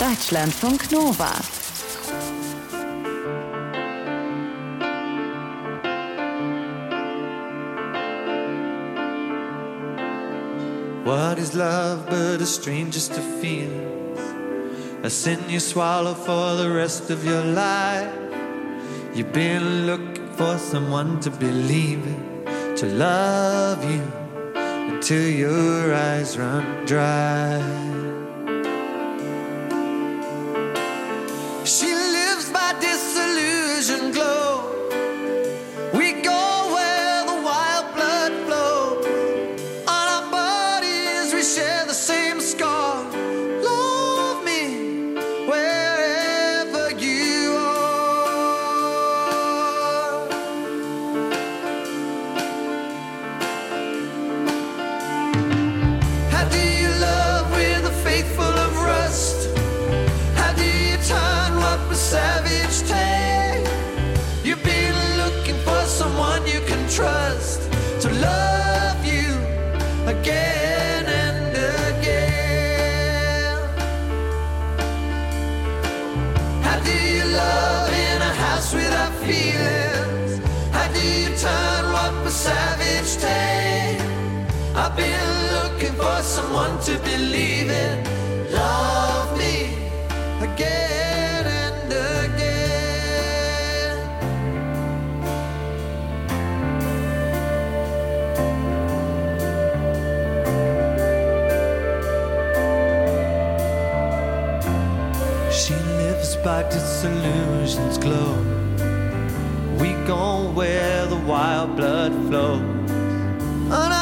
Deutschlandfunk Nova. What is love but a strangest of feelings? A sin you swallow for the rest of your life. You've been looking for someone to believe in, to love you until your eyes run dry. She lives by disillusion glow. We go where the wild blood flows. On our bodies we share the same scar. Love me wherever you are. How do you love with a faith full of rust? How do you turn what was savage take? You've been looking for someone you can trust to love you again and again. How do you love in a house without feelings? How do you turn what was savage take? I've been looking for someone to believe in. Love me again and again. She lives by disillusion's glow. We go where the wild blood flows. On